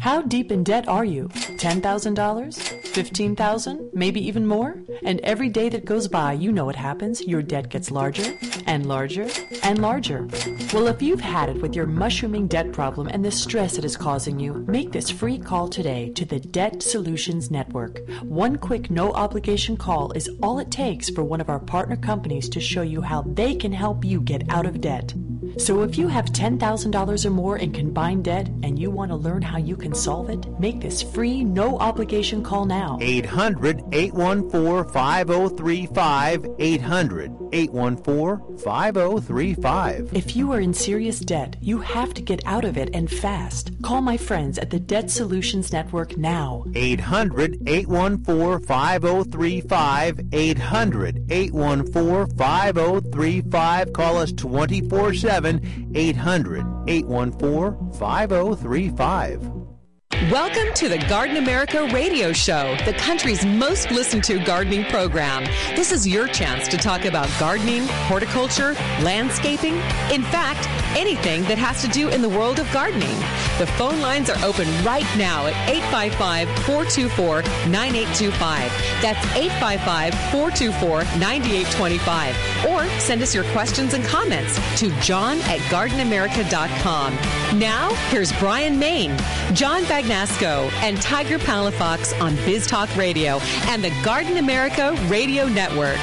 How deep in debt are you? $10,000? $15,000? Maybe even more? And every day that goes by, you know what happens. Your debt gets larger and larger and larger. Well, if you've had it with your mushrooming debt problem and the stress it is causing you, make this free call today to the Debt Solutions Network. One quick, no-obligation call is all it takes for one of our partner companies to show you how they can help you get out of debt. So if you have $10,000 or more in combined debt and you want to learn how you can solve it, make this free, no-obligation call now. 800-814-5035. 800-814-5035. If you are in serious debt, you have to get out of it and fast. Call my friends at the Debt Solutions Network now. 800-814-5035. 800-814-5035. Call us 24/7. 800-814-5035. Welcome to the Garden America Radio Show, the country's most listened to gardening program. This is your chance to talk about gardening, horticulture, landscaping, in fact, anything that has to do in the world of gardening. The phone lines are open right now at 855-424-9825. That's 855-424-9825. Or send us your questions and comments to john@gardenamerica.com. Now, here's Brian Main, John Bagnasco, and Tiger Palafox on Biz Talk Radio and the Garden America Radio Network.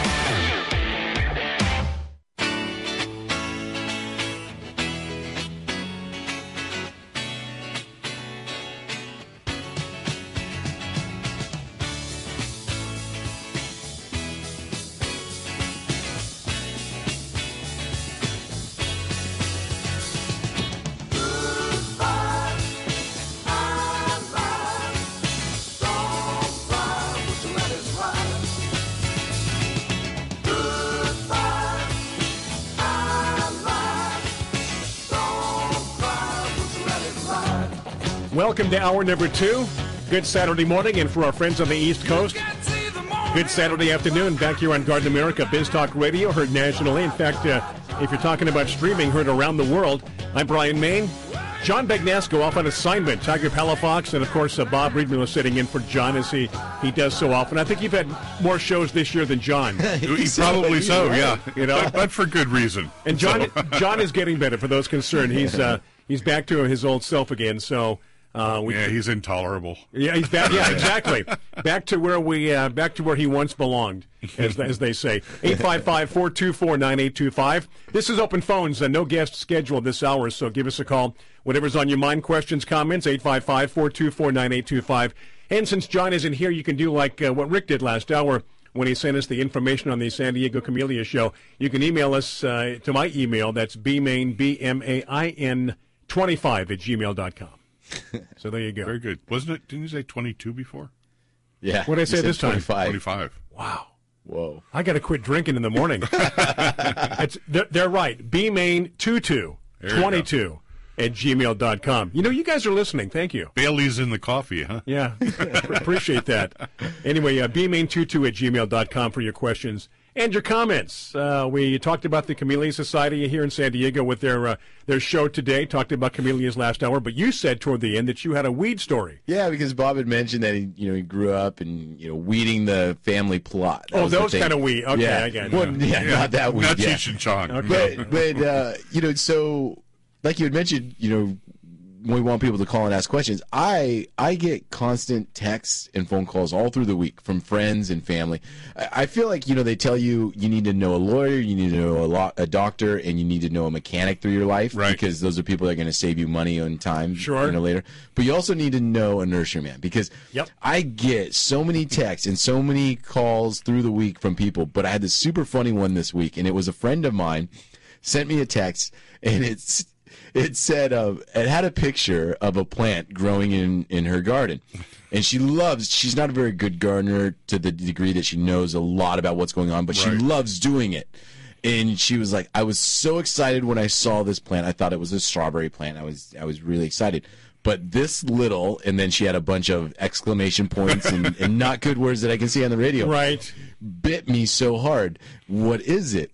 Welcome to hour number 2. Good Saturday morning, and for our friends on the East Coast, good Saturday afternoon back here on Garden America, Biz Talk Radio, heard nationally. In fact, if you're talking about streaming, heard around the world. I'm Brian Main. John Bagnasco off on assignment. Tiger Palafox, and of course, Bob Reedman was sitting in for John as he does so often. I think you've had more shows this year than John. Probably so, yeah. You know, but for good reason. And John is getting better. For those concerned, he's back to his old self again. So. He's intolerable. Yeah, he's back. Yeah, exactly. Back to where he once belonged, as they say. 855-424-9825. This is open phones. No guest scheduled this hour, so give us a call. Whatever's on your mind, questions, comments. 855-424-9825. And since John isn't here, you can do like what Rick did last hour when he sent us the information on the San Diego Camellia Show. You can email us to my email. That's bmain, BMAIN 25@gmail.com. So there you go. Very good. Wasn't it? Didn't you say 22 before? Yeah. What did I say this time? 25. Wow. Whoa. I got to quit drinking in the morning. They're right. bmain22@gmail.com. You know, you guys are listening. Thank you. Bailey's in the coffee, huh? Yeah. Appreciate that. Anyway, bmain22@gmail.com for your questions and your comments. We talked about the Camellia Society here in San Diego with their show today. Talked about camellias last hour, but you said toward the end that you had a weed story. Yeah, because Bob had mentioned that he grew up and weeding the family plot. That those kind of weed. Okay, yeah. I got it. Well, not that weed. Not Cheech and Chong. Okay. But so like you had mentioned, when we want people to call and ask questions, I get constant texts and phone calls all through the week from friends and family. I feel like, they tell you need to know a lawyer, you need to know a doctor, and you need to know a mechanic through your life. Right. Because those are people that are going to save you money and time later. But you also need to know a nurseryman because I get so many texts and so many calls through the week from people. But I had this super funny one this week, and it was a friend of mine sent me a text, and it said, it had a picture of a plant growing in her garden. And she's not a very good gardener to the degree that she knows a lot about what's going on, but she loves doing it. And she was like, I was so excited when I saw this plant. I thought it was a strawberry plant. I was really excited. But this little, and then she had a bunch of exclamation points and not good words that I can see on the radio. Right. Bit me so hard. What is it?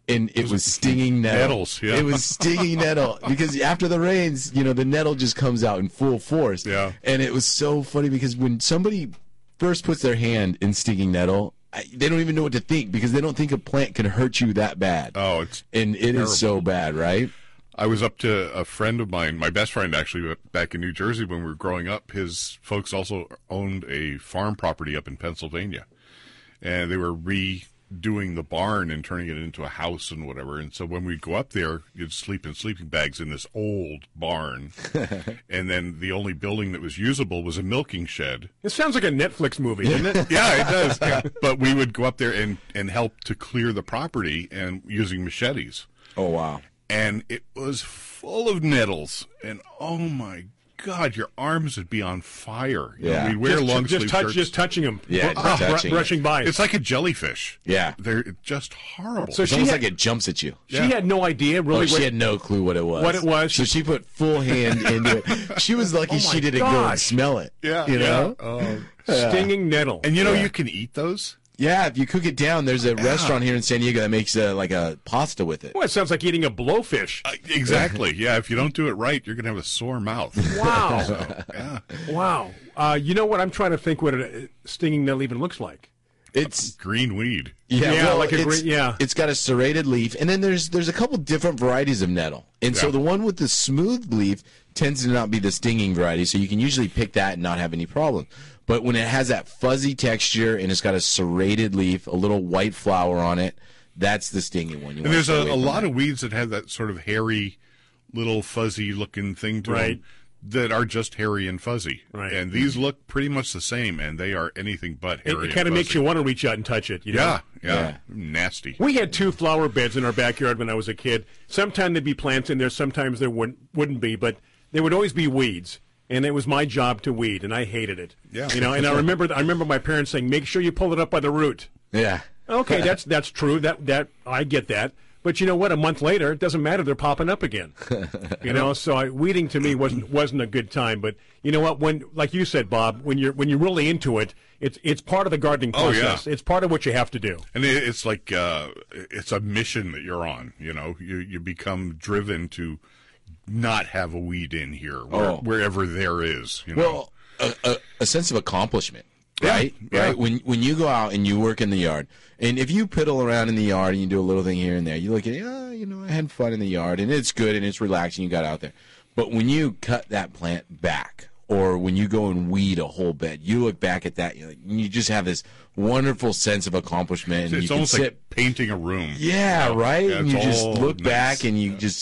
and it was stinging nettle. Nettles, yeah. It was stinging nettle because after the rains, the nettle just comes out in full force. Yeah. And it was so funny because when somebody first puts their hand in stinging nettle, they don't even know what to think because they don't think a plant can hurt you that bad. Oh, it's and it terrible. is so bad, right? I was up to a friend of mine, my best friend actually, back in New Jersey when we were growing up. His folks also owned a farm property up in Pennsylvania, and they were redoing the barn and turning it into a house and whatever. And so when we'd go up there, you'd sleep in sleeping bags in this old barn, and then the only building that was usable was a milking shed. It sounds like a Netflix movie, doesn't it? Yeah, it does. Yeah. But we would go up there and help to clear the property and using machetes. Oh, wow. And it was full of nettles, and oh my God, your arms would be on fire. Yeah. We'd wear long sleeve shirts. Just touching them. Yeah, touching brushing by. It's like a jellyfish. Yeah. They're just horrible. So It's almost like it jumps at you. She had no idea, really. She had no clue what it was. What it was. So she put full hand into it. She was lucky she didn't go and gosh. smell it. Yeah. You know? Stinging nettle. And you can eat those? Yeah, if you cook it down, there's a restaurant here in San Diego that makes like a pasta with it. Well, it sounds like eating a blowfish. Exactly. Yeah, if you don't do it right, you're going to have a sore mouth. Wow. So, yeah. Wow. You know what? I'm trying to think what a stinging nettle even looks like. It's Green weed. Yeah, like a it's, green- yeah. It's got a serrated leaf, and then there's a couple different varieties of nettle. And so Yeah. the one with the smooth leaf tends to not be the stinging variety, so you can usually pick that and not have any problem. But when it has that fuzzy texture and it's got a serrated leaf, a little white flower on it, that's the stinging one. And there's a lot of weeds that have that sort of hairy, little fuzzy looking thing to them that are just hairy and fuzzy. Right. And these look pretty much the same, and they are anything but hairy. It kind of makes you want to reach out and touch it. You know? Yeah. Nasty. We had 2 flower beds in our backyard when I was a kid. Sometimes there'd be plants in there, sometimes there wouldn't be, but there would always be weeds. And it was my job to weed, and I hated it. Yeah. You know, and I remember my parents saying, "Make sure you pull it up by the root." Yeah. Okay, that's true. That I get that. But you know what? A month later, it doesn't matter. They're popping up again. You know, so weeding to me wasn't a good time. But you know what? When, like you said, Bob, when you're really into it, it's part of the gardening process. Yeah. It's part of what you have to do. And it's like it's a mission that you're on. You know, you become driven to not have a weed in here wherever there is. You know? Well, a sense of accomplishment. Yeah, Right? yeah. Right? When you go out and you work in the yard, and if you piddle around in the yard and you do a little thing here and there, you look at it, I had fun in the yard, and it's good and it's relaxing, you got out there. But when you cut that plant back, or when you go and weed a whole bed, you look back at that, you just have this wonderful sense of accomplishment. And It's you can almost sit, like painting a room. yeah, right? Yeah, and you it's just all look nice. back and you just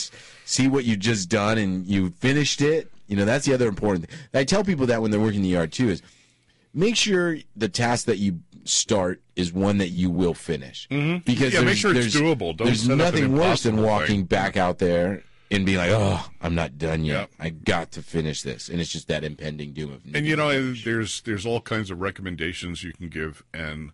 see what you just done and you finished it. That's the other important thing. I tell people that when they're working in the yard too is make sure the task that you start is one that you will finish. Mm-hmm. Because Yeah, make sure it's there's- doable. Don't There's set up an nothing worse than impossible walking thing. back out there and being like, oh, I'm not done yet. Yeah. I got to finish this. And it's just that impending doom of And there's all kinds of recommendations you can give, and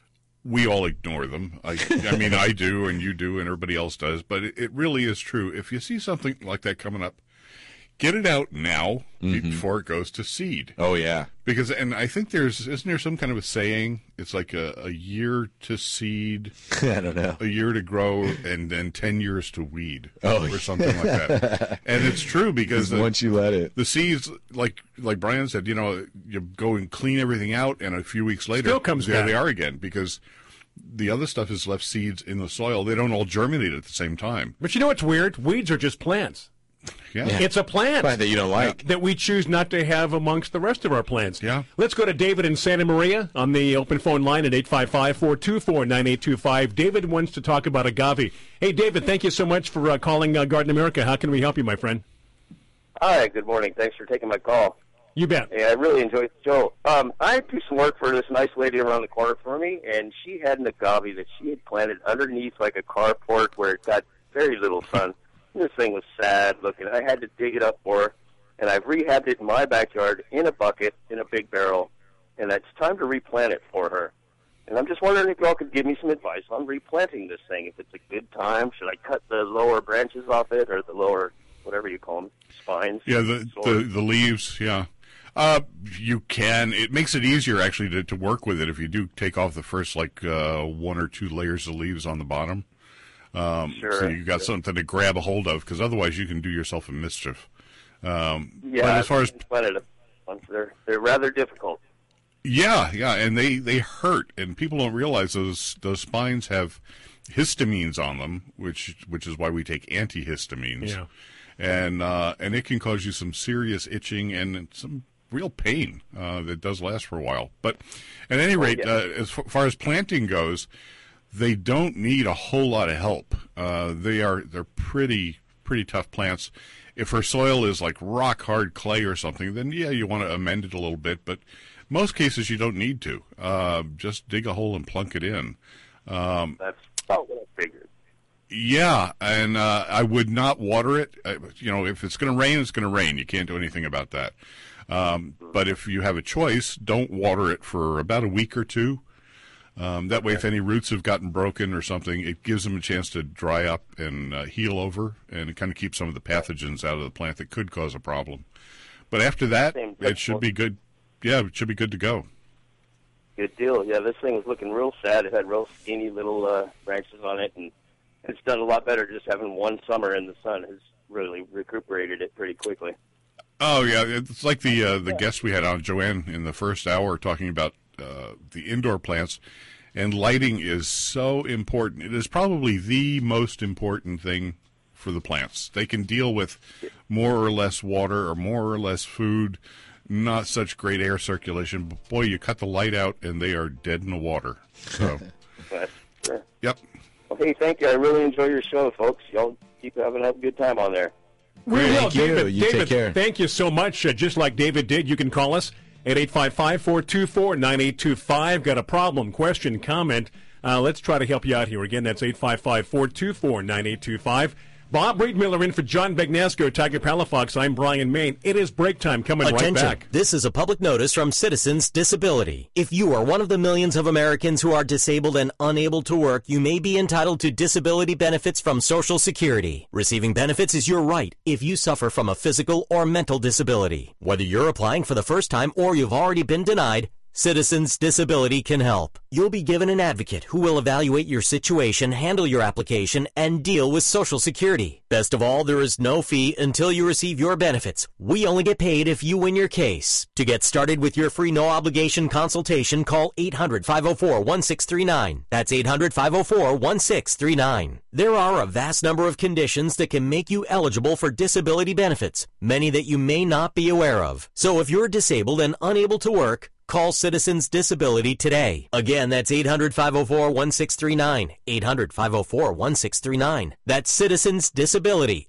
we all ignore them. I mean, I do, and you do, and everybody else does. But it really is true. If you see something like that coming up, get it out now before it goes to seed. Oh, yeah. Because, and I think isn't there some kind of a saying? It's like a year to seed, I don't know. a year to grow, and then 10 years to weed, Oh, or something like that. And it's true because Once you let it. the seeds, like Brian said, you go and clean everything out, and a few weeks later, Still comes there back. they are again, because the other stuff has left seeds in the soil. They don't all germinate at the same time. But you know what's weird? Weeds are just plants. Yeah. It's a plant Plant that you don't like. that we choose not to have amongst the rest of our plants. Yeah. Let's go to David in Santa Maria on the open phone line at 855-424-9825. David wants to talk about agave. Hey, David, thank you so much for calling Garden America. How can we help you, my friend? Hi, good morning. Thanks for taking my call. You bet. Yeah, I really enjoyed the show. I do some work for this nice lady around the corner for me, and she had an agave that she had planted underneath like a carport where it got very little sun. And this thing was sad looking. I had to dig it up for her, and I've rehabbed it in my backyard in a bucket, in a big barrel, and it's time to replant it for her. And I'm just wondering if y'all could give me some advice on replanting this thing. If it's a good time, should I cut the lower branches off it, or the lower, whatever you call them, spines? Yeah, the leaves, yeah. You can. It makes it easier, actually, to work with it if you do take off the first, 1 or 2 layers of leaves on the bottom. So you got something to grab a hold of, because otherwise you can do yourself a mischief. But as far as they're rather difficult. Yeah, and they hurt, and people don't realize those spines have histamines on them, which is why we take antihistamines. Yeah. And it can cause you some serious itching and some real pain that does last for a while. But at any rate, as far as planting goes, they don't need a whole lot of help. They're pretty tough plants. If her soil is like rock hard clay or something, then yeah, you want to amend it a little bit. But most cases you don't need to. Just dig a hole and plunk it in. That's about what I figured. Yeah, and I would not water it. If it's going to rain, it's going to rain. You can't do anything about that. But if you have a choice, don't water it for about a week or two. That way, if any roots have gotten broken or something, it gives them a chance to dry up and heal over, and it kind of keeps some of the pathogens out of the plant that could cause a problem. But after that, it should be good. Yeah, it should be good to go. Good deal. Yeah, this thing was looking real sad. It had real skinny little branches on it, and it's done a lot better just having one summer in the sun. Has really recuperated it pretty quickly. Oh, yeah. It's like the guest we had on, Joanne, in the first hour talking about the indoor plants, and lighting is so important. It is probably the most important thing for the plants. They can deal with more or less water or more or less food, not such great air circulation. But boy, you cut the light out and they are dead in the water. So, Yep. Well, hey, thank you. I really enjoy your show, folks. Y'all keep having a good time on there. We will, David. You take care. Thank you so much. Just like David did, you can call us at 855-424-9825. Got a problem, question, comment? Let's try to help you out here. Again, that's 855-424-9825. Bob Reed Miller in for John Begnasco, Tiger Palafox. I'm Brian Main. It is break time. Coming right back. This is a public notice from Citizens Disability. If you are one of the millions of Americans who are disabled and unable to work, you may be entitled to disability benefits from Social Security. Receiving benefits is your right if you suffer from a physical or mental disability. Whether you're applying for the first time or you've already been denied, Citizens Disability can help. You'll be given an advocate who will evaluate your situation, handle your application, and deal with Social Security. Best of all, there is no fee until you receive your benefits. We only get paid if you win your case. To get started with your free no-obligation consultation, call 800-504-1639. That's 800-504-1639. There are a vast number of conditions that can make you eligible for disability benefits, many that you may not be aware of. So if you're disabled and unable to work, call Citizens Disability today. Again, that's 800-504-1639. 800-504-1639. That's Citizens Disability.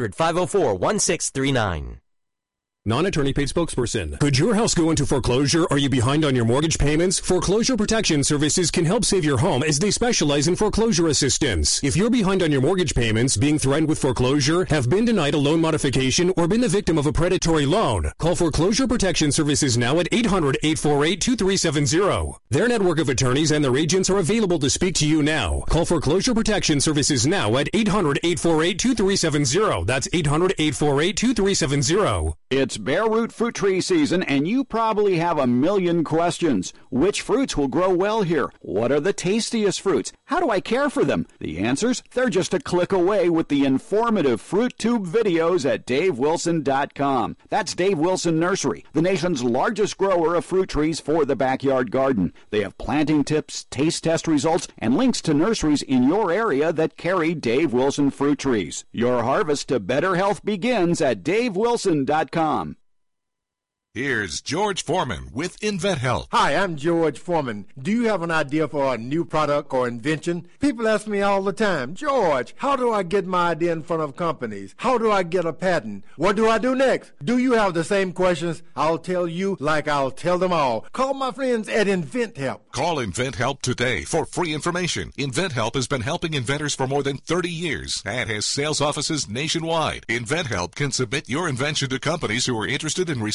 800-504-1639. Non-attorney paid spokesperson. Could your house go into foreclosure? Are you behind on your mortgage payments? Foreclosure Protection Services can help save your home as they specialize in foreclosure assistance. If you're behind on your mortgage payments, being threatened with foreclosure, have been denied a loan modification, or been the victim of a predatory loan, call Foreclosure Protection Services now at 800-848-2370. Their network of attorneys and their agents are available to speak to you now. Call Foreclosure Protection Services now at 800-848-2370. That's 800-848-2370. It's bare root fruit tree season, and you probably have a million questions. Which fruits will grow well here? What are the tastiest fruits? How do I care for them? The answers? They're just a click away with the informative Fruit Tube videos at DaveWilson.com. That's Dave Wilson Nursery, the nation's largest grower of fruit trees for the backyard garden. They have planting tips, taste test results, and links to nurseries in your area that carry Dave Wilson fruit trees. Your harvest to better health begins at DaveWilson.com. Here's George Foreman with InventHelp. Hi, I'm George Foreman. Do you have an idea for a new product or invention? People ask me all the time, George, how do I get my idea in front of companies? How do I get a patent? What do I do next? Do you have the same questions? I'll tell you like I'll tell them all. Call my friends at InventHelp. Call InventHelp today for free information. InventHelp has been helping inventors for more than 30 years and has sales offices nationwide. InventHelp can submit your invention to companies who are interested in receiving new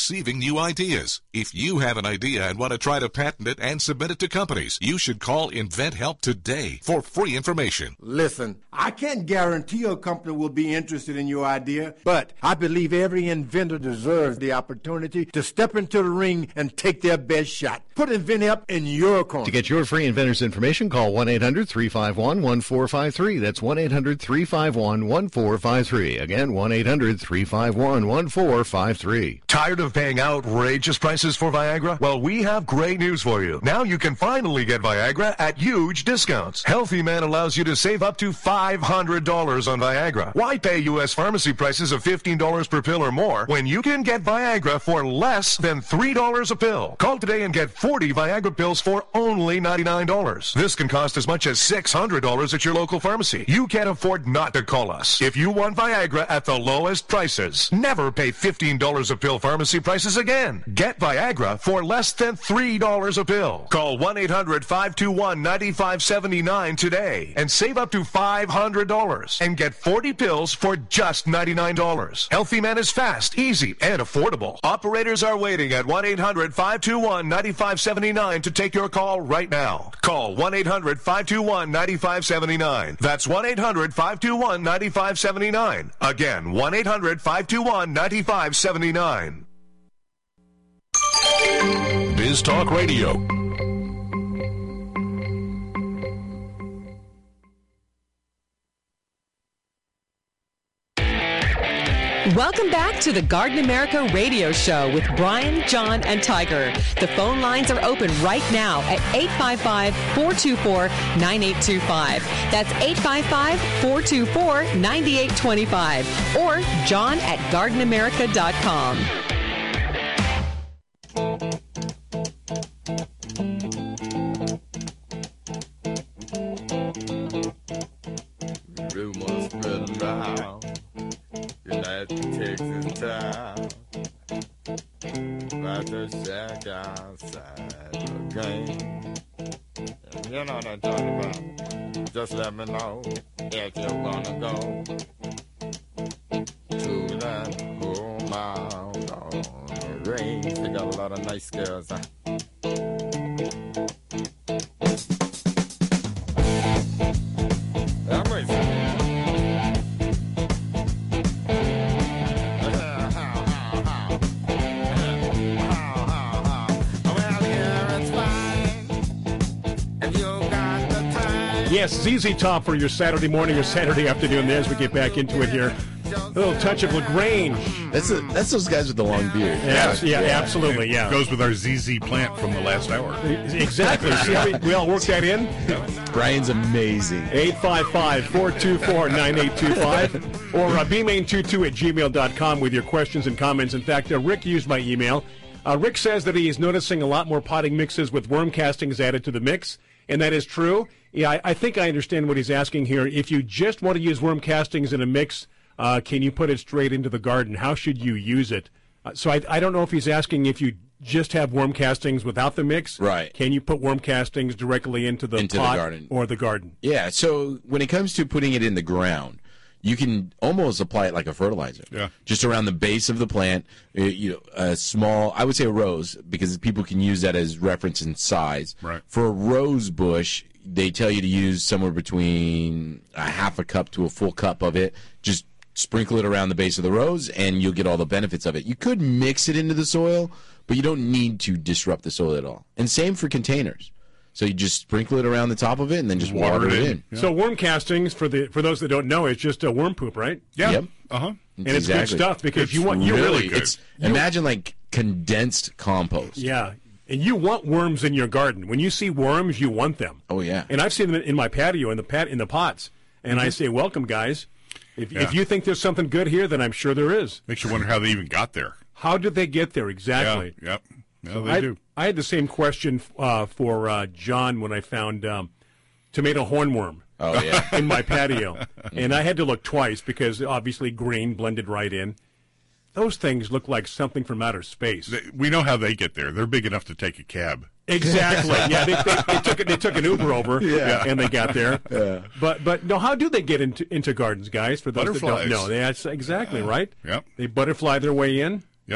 new ideas. If you have an idea and want to try to patent it and submit it to companies, you should call InventHelp today for free information. Listen, I can't guarantee a company will be interested in your idea, but I believe every inventor deserves the opportunity to step into the ring and take their best shot. Put InventHelp in your corner. To get your free inventor's information, call 1-800-351-1453. That's 1-800-351-1453. Again, 1-800-351-1453. Tired of paying outrageous prices for Viagra? Well, we have great news for you. Now you can finally get Viagra at huge discounts. Healthy Man allows you to save up to $500 on Viagra. Why pay U.S. pharmacy prices of $15 per pill or more when you can get Viagra for less than $3 a pill? Call today and get 40 Viagra pills for only $99. This can cost as much as $600 at your local pharmacy. You can't afford not to call us. If you want Viagra at the lowest prices, never pay $15 a pill pharmacy prices again. Get Viagra for less than $3 a pill. Call 1-800-521-9579 today and save up to $500 and get 40 pills for just $99. Healthy Man is fast, easy, and affordable. Operators are waiting at 1-800-521-9579 to take your call right now. Call 1-800-521-9579. That's 1-800-521-9579. Again, 1-800-521-9579. Biz Talk Radio. Welcome back to the Garden America Radio Show with Brian, John, and Tiger. The phone lines are open right now at 855-424-9825. That's 855-424-9825. Or John at gardenamerica.com. Rumors spread around United Texas town about the shack outside the game. You know what I'm talking about. Just let me know if you're gonna go to that home out on the range. They got a lot of nice girls. Yes, ZZ Top for your Saturday morning or Saturday afternoon as we get back into it here. A little touch of LaGrange. That's those guys with the long beard. Yeah, absolutely, yeah. It goes with our ZZ plant from the last hour. Exactly. See how we all work that in? Brian's amazing. 855-424-9825 or bmain22@gmail.com with your questions and comments. In fact, Rick used my email. Rick says that he's noticing a lot more potting mixes with worm castings added to the mix, and that is true. Yeah, I think I understand what he's asking here. If you just want to use worm castings in a mix, can you put it straight into the garden? How should you use it? So I don't know if he's asking if you just have worm castings without the mix. Right. Can you put worm castings directly into the pot garden. Or the garden? Yeah, so when it comes to putting it in the ground, you can almost apply it like a fertilizer. Yeah. Just around the base of the plant, a small, I would say a rose, because people can use that as reference in size. Right. For a rose bush, they tell you to use somewhere between a half a cup to a full cup of it. Just sprinkle it around the base of the rose, and you'll get all the benefits of it. You could mix it into the soil, but you don't need to disrupt the soil at all. And same for containers. So you just sprinkle it around the top of it, and then just water it in. Yeah. So worm castings, for those that don't know, it's just a worm poop, right? Yeah. Yep. Uh-huh. And it's good stuff because you're really good. Imagine like condensed compost. Yeah. And you want worms in your garden. When you see worms, you want them. Oh, yeah. And I've seen them in my patio, in the pots. And I say, welcome, guys. If you think there's something good here, then I'm sure there is. Makes you wonder how they even got there. How did they get there? Exactly. Yeah, yep. No, so they do. I had the same question for John when I found tomato hornworm in my patio. And I had to look twice because obviously green blended right in. Those things look like something from outer space. We know how they get there. They're big enough to take a cab. Exactly. Yeah, they took an Uber over, and they got there. Yeah. But no, how do they get into gardens, guys? For those Butterflies. that don't know, that's exactly right. Yep. They butterfly their way in. Yep.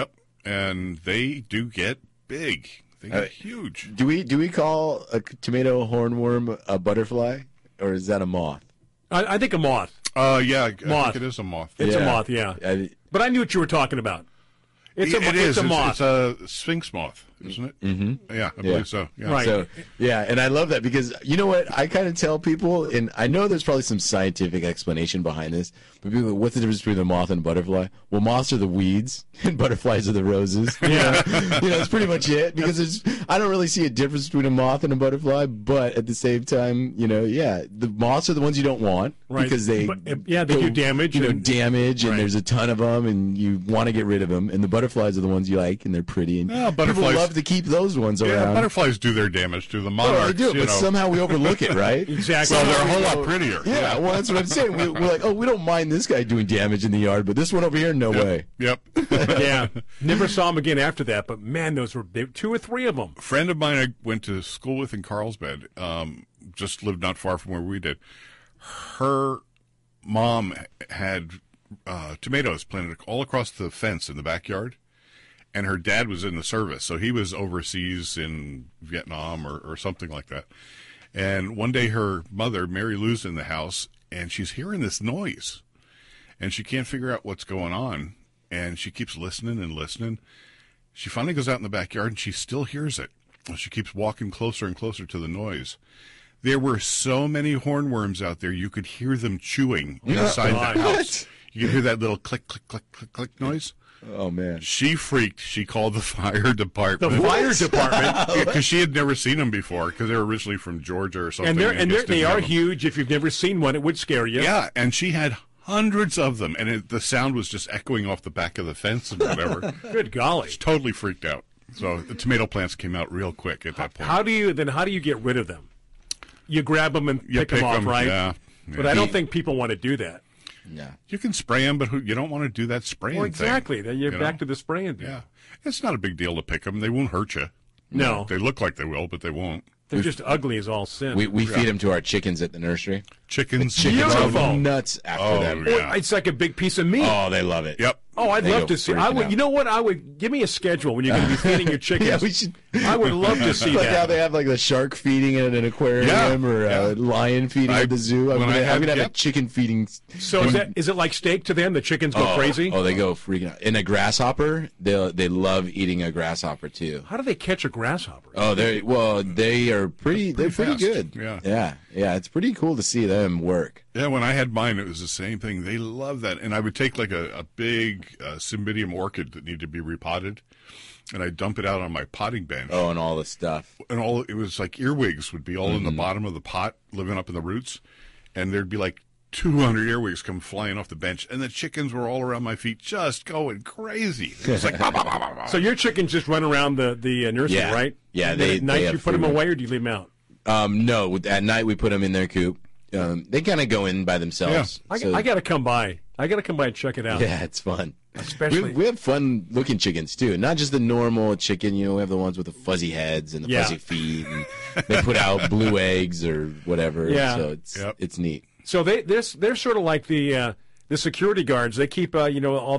and they do get big. They get huge. Do we call a tomato hornworm a butterfly, or is that a moth? I think a moth. Yeah, moth. I think it is a moth. It's a moth, yeah. But I knew what you were talking about. It's a moth. It's a sphinx moth, isn't it? Mm-hmm. Yeah, I believe so. Yeah. Right. So, yeah, and I love that because you know what? I kind of tell people, and I know there's probably some scientific explanation behind this, but people go, what's the difference between a moth and a butterfly? Well, moths are the weeds, and butterflies are the roses. Yeah. That's pretty much it, because I don't really see a difference between a moth and a butterfly, but at the same time, the moths are the ones you don't want, right. because they do damage. Damage, and right. there's a ton of them, and you want to get rid of them, and the butterflies are the ones you like, and they're pretty, and people love to keep those ones around. Yeah, butterflies do their damage to the monarchs. Well, they do, but somehow we overlook it, right? Exactly. Well, they're a whole lot prettier. Yeah, well, that's what I'm saying. We're like, we don't mind this guy doing damage in the yard, but this one over here, no way. Yep. Yeah. Never saw him again after that, but man, they were 2 or 3 of them. A friend of mine I went to school with in Carlsbad, just lived not far from where we did. Her mom had tomatoes planted all across the fence in the backyard, and her dad was in the service, so he was overseas in Vietnam or something like that. And one day her mother, Mary Lou's, in the house, and she's hearing this noise, and she can't figure out what's going on, and she keeps listening and listening. She finally goes out in the backyard, and she still hears it. She keeps walking closer and closer to the noise. There were so many hornworms out there, you could hear them chewing inside the house. You could hear that little click, click, click, click, click noise. Oh, man. She freaked. She called the fire department. The fire department? Because she had never seen them before, because they were originally from Georgia or something. And they are huge. If you've never seen one, it would scare you. Yeah, and she had hundreds of them, and the sound was just echoing off the back of the fence and whatever. Good golly. She totally freaked out. So the tomato plants came out real quick at that point. How do you get rid of them? You grab them and pick them off, right? Yeah. But I don't think people want to do that. Yeah. You can spray them, but you don't want to do that spraying thing. Exactly. Then you're back to the spraying thing. Yeah. It's not a big deal to pick them. They won't hurt you. No. They look like they will, but they won't. They're just ugly as all sin. We feed them to our chickens at the nursery. Chickens are nuts after them. Yeah. It's like a big piece of meat. Oh, they love it. Yep. Oh, I'd love to see. You know what? I would give me a schedule when you're going to be feeding your chickens. Yeah, we should. I would love to see like that. How they have like the shark feeding at an aquarium or a lion feeding at the zoo. I'm gonna have a chicken feeding. So is it like steak to them? The chickens go crazy. Oh, they go freaking out. And a grasshopper, they love eating a grasshopper too. How do they catch a grasshopper? Oh, they are pretty. They're pretty good. Yeah. It's pretty cool to see them work. Yeah, when I had mine, it was the same thing. They love that. And I would take like a big Cymbidium orchid that needed to be repotted, and I'd dump it out on my potting bench. Oh, and all the stuff. And it was like earwigs would be all in the bottom of the pot, living up in the roots, and there'd be like 200 earwigs come flying off the bench, and the chickens were all around my feet just going crazy. It was like, bah, bah, bah, bah, bah. So your chickens just run around the nursery, right? Yeah, at night you put them away, or do you leave them out? No, at night we put them in their coop. They kind of go in by themselves. Yeah. I got to come by. I got to come by and check it out. Yeah, it's fun. Especially we have fun looking chickens too, not just the normal chicken. We have the ones with the fuzzy heads and the fuzzy feet, and they put out blue eggs or whatever. Yeah, so it's neat. So they're sort of like the security guards. They keep all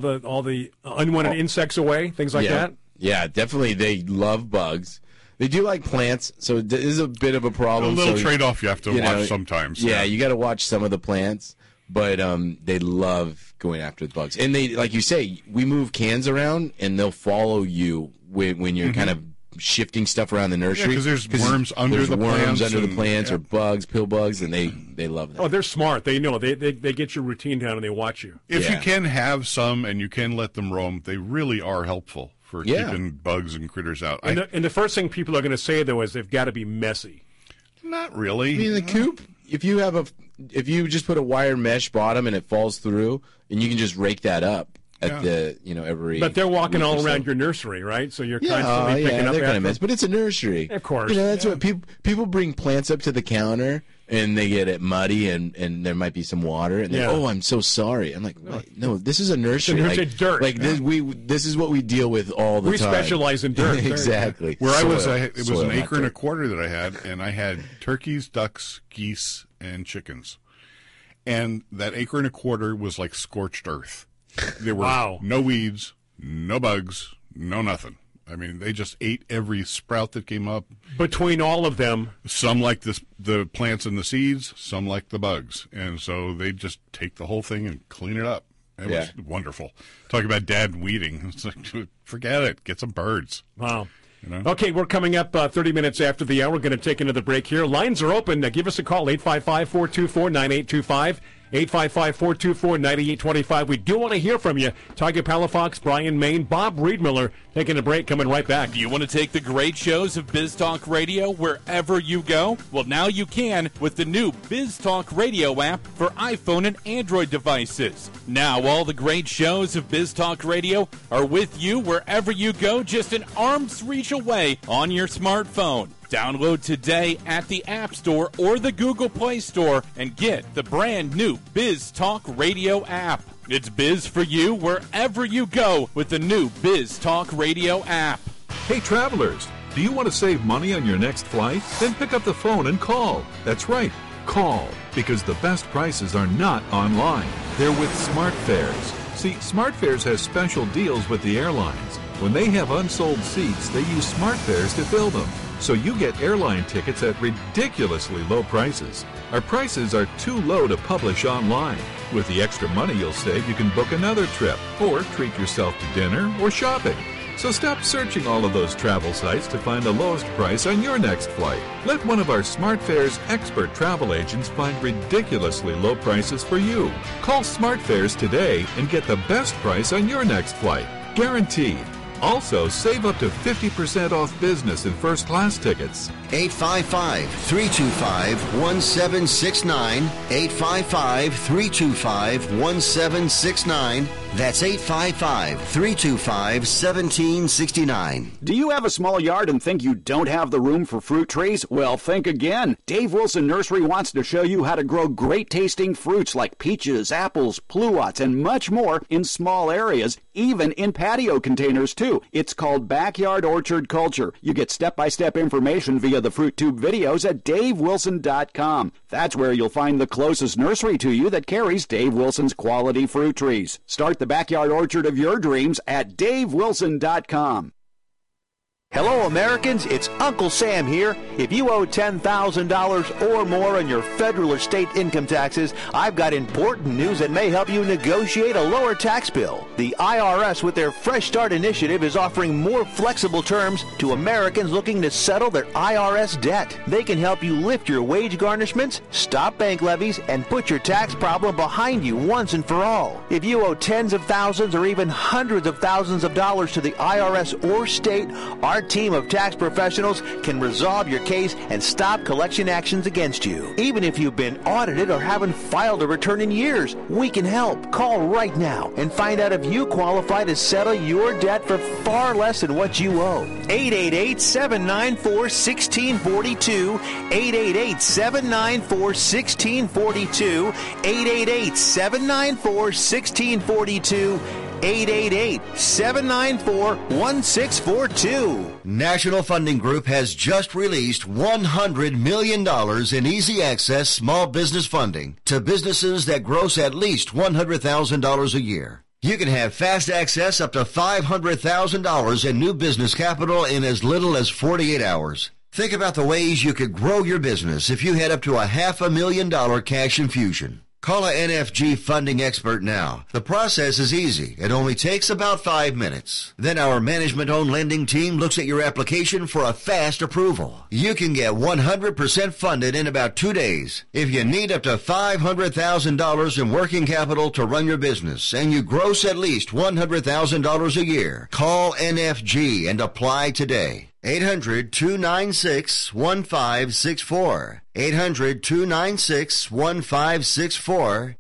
the unwanted insects away, things like that. Yeah, definitely. They love bugs. They do like plants, so it is a bit of a problem. A little trade-off you have to watch sometimes. Yeah, you got to watch some of the plants, but they love going after the bugs. And they, like you say, we move cans around, and they'll follow you when you're kind of shifting stuff around the nursery. Because there's worms under the plants or bugs, pill bugs, and they love that. Oh, they're smart. They know. They get your routine down, and they watch you. If you can have some and you can let them roam, they really are helpful for keeping bugs and critters out. And the first thing people are going to say, though, is they've got to be messy. Not really. I mean, the coop, if you just put a wire mesh bottom and it falls through, and you can just rake that up at every. But they're walking all around your nursery, right? So you're constantly picking up. They're kind of mess, but it's a nursery, of course. That's what people bring plants up to the counter. And they get it muddy, and there might be some water. And I'm so sorry. I'm like, no, this is a nursery. It's dirt. Like this is what we deal with all the time. We specialize in dirt. Exactly. Where I was, it was an acre and a quarter that I had, and I had turkeys, ducks, geese, and chickens. And that acre and a quarter was like scorched earth. There were no weeds, no bugs, No nothing. I mean, they just ate every sprout that came up. Between all of them. Some like the plants and the seeds, some like the bugs. And so they just take the whole thing and clean it up. It was wonderful. Talking about dad weeding. It's like, forget it. Get some birds. Wow. You know? Okay, we're coming up 30 minutes after the hour. We're going to take another break here. Lines are open. Give us a call, 855-424-9825. 855-424-9825. We do want to hear from you. Tiger Palafox, Brian Main, Bob Riedmiller taking a break, coming right back. Do you want to take the great shows of Biz Talk Radio wherever you go? Well, now you can with the new Biz Talk Radio app for iPhone and Android devices. Now all the great shows of Biz Talk Radio are with you wherever you go, just an arm's reach away on your smartphone. Download today at the App Store or the Google Play Store and get the brand new Biz Talk Radio app. It's Biz for you wherever you go with the new Biz Talk Radio app. Hey travelers, do you want to save money on your next flight? Then pick up the phone and call. That's right, call, because the best prices are not online. They're with SmartFares. See, SmartFares has special deals with the airlines. When they have unsold seats, they use SmartFares to fill them. So you get airline tickets at ridiculously low prices. Our prices are too low to publish online. With the extra money you'll save, you can book another trip or treat yourself to dinner or shopping. So stop searching all of those travel sites to find the lowest price on your next flight. Let one of our SmartFares expert travel agents find ridiculously low prices for you. Call SmartFares today and get the best price on your next flight. Guaranteed. Also, save up to 50% off business and first class tickets. 855-325-1769. 855-325-1769. That's 855-325-1769. Do you have a small yard and think you don't have the room for fruit trees? Well, think again. Dave Wilson Nursery wants to show you how to grow great tasting fruits like peaches, apples, pluots, and much more in small areas, even in patio containers too. It's called Backyard Orchard Culture. You get step-by-step information via the Fruit Tube videos at DaveWilson.com. That's where you'll find the closest nursery to you that carries Dave Wilson's quality fruit trees. Start the backyard orchard of your dreams at DaveWilson.com. Hello, Americans. It's Uncle Sam here. If you owe $10,000 or more on your federal or state income taxes, I've got important news that may help you negotiate a lower tax bill. The IRS, with their Fresh Start initiative, is offering more flexible terms to Americans looking to settle their IRS debt. They can help you lift your wage garnishments, stop bank levies, and put your tax problem behind you once and for all. If you owe tens of thousands or even hundreds of thousands of dollars to the IRS or state, our team of tax professionals can resolve your case and stop collection actions against you. Even if you've been audited or haven't filed a return in years, we can help. Call right now and find out if you qualify to settle your debt for far less than what you owe. 888-794-1642. 888-794-1642. 888-794-1642. 888-794-1642. National Funding Group has just released $100 million in easy access small business funding to businesses that gross at least $100,000 a year. You can have fast access up to $500,000 in new business capital in as little as 48 hours. Think about the ways you could grow your business if you had up to $500,000 cash infusion. Call a NFG funding expert now. The process is easy. It only takes about 5 minutes. Then our management-owned lending team looks at your application for a fast approval. You can get 100% funded in about 2 days. If you need up to $500,000 in working capital to run your business and you gross at least $100,000 a year, call NFG and apply today. 800-296-1564. 800-296-1564.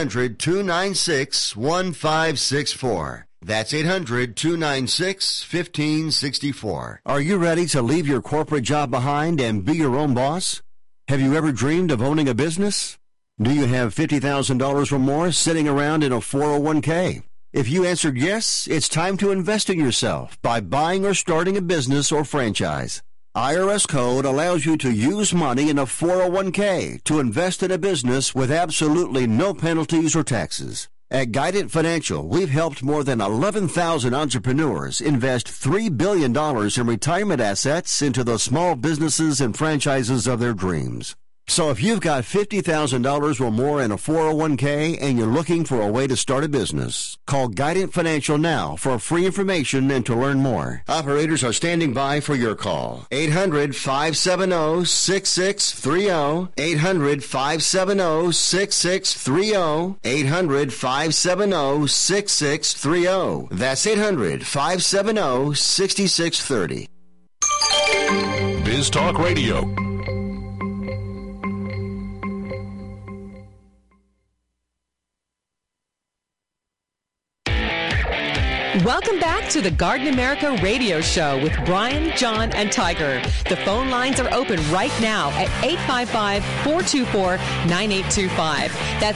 800-296-1564. That's 800-296-1564. Are you ready to leave your corporate job behind and be your own boss? Have you ever dreamed of owning a business? Do you have $50,000 or more sitting around in a 401k? If you answered yes, it's time to invest in yourself by buying or starting a business or franchise. IRS code allows you to use money in a 401k to invest in a business with absolutely no penalties or taxes. At Guidant Financial, we've helped more than 11,000 entrepreneurs invest $3 billion in retirement assets into the small businesses and franchises of their dreams. So if you've got $50,000 or more in a 401k and you're looking for a way to start a business, call Guidant Financial now for free information and to learn more. Operators are standing by for your call. 800-570-6630. 800-570-6630. 800-570-6630. That's 800-570-6630. Biz Talk Radio. Welcome back to the Garden America Radio Show with Brian, John, and Tiger. The phone lines are open right now at 855-424-9825. That's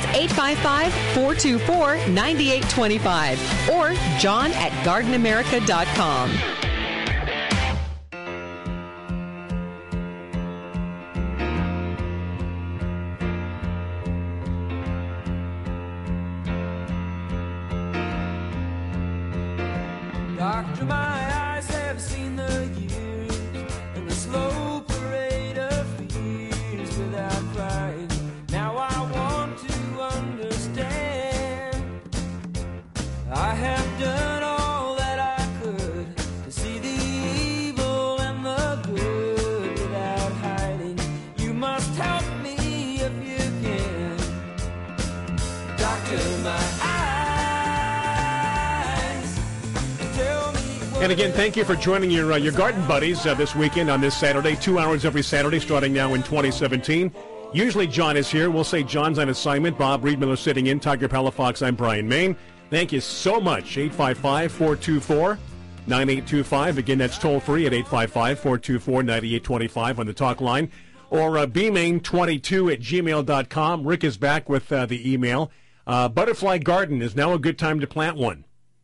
855-424-9825. Or John at GardenAmerica.com. Doctor, my eyes have seen the years and the slow parade of fears without crying. Now I want to understand. I have done all that I could to see the evil and the good without hiding. You must help me if you can. Doctor, my And again, thank you for joining your garden buddies this weekend on this Saturday. 2 hours every Saturday starting now in 2017. Usually John is here. We'll say John's on assignment. Bob Reedmiller sitting in. Tiger Palafox, I'm Brian Main. Thank you so much. 855-424-9825. Again, that's toll free at 855-424-9825 on the talk line. Or bmain22@gmail.com. Rick is back with the email. Butterfly garden is now a good time to plant one.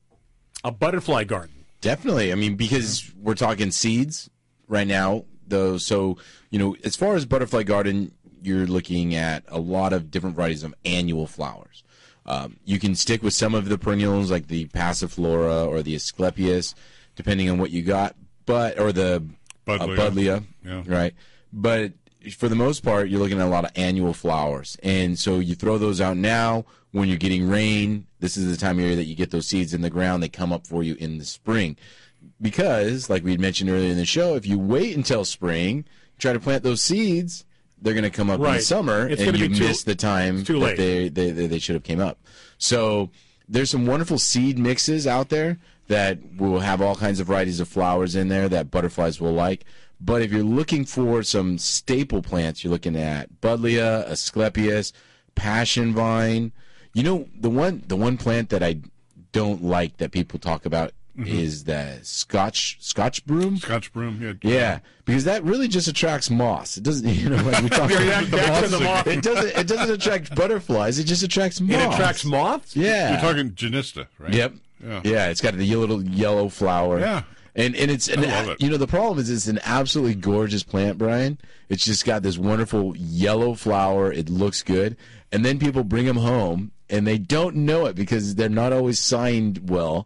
A butterfly garden. Definitely. I mean, because we're talking seeds right now, though. So, as far as butterfly garden, you're looking at a lot of different varieties of annual flowers. You can stick with some of the perennials like the Passiflora or the Asclepias, depending on what you got, or the Buddleia, right? But for the most part, you're looking at a lot of annual flowers. And so you throw those out now when you're getting rain. This is the time of year that you get those seeds in the ground. They come up for you in the spring. Because, like we had mentioned earlier in the show, if you wait until spring, try to plant those seeds, they're going to come up in the summer, and you miss the time that they should have came up. So there's some wonderful seed mixes out there that will have all kinds of varieties of flowers in there that butterflies will like. But if you're looking for some staple plants, you're looking at Buddleia, Asclepias, passion vine. The one plant that I don't like that people talk about is the Scotch broom. Scotch broom, yeah, because that really just attracts moths. It doesn't, like we talked about the moth. It doesn't attract butterflies. It just attracts moths. It attracts moths? Yeah. You're talking Genista, right? Yep. Yeah. It's got the little yellow flower. Yeah. And it's I love it. The problem is it's an absolutely gorgeous plant, Brian. It's just got this wonderful yellow flower. It looks good, and then people bring them home and they don't know it because they're not always signed well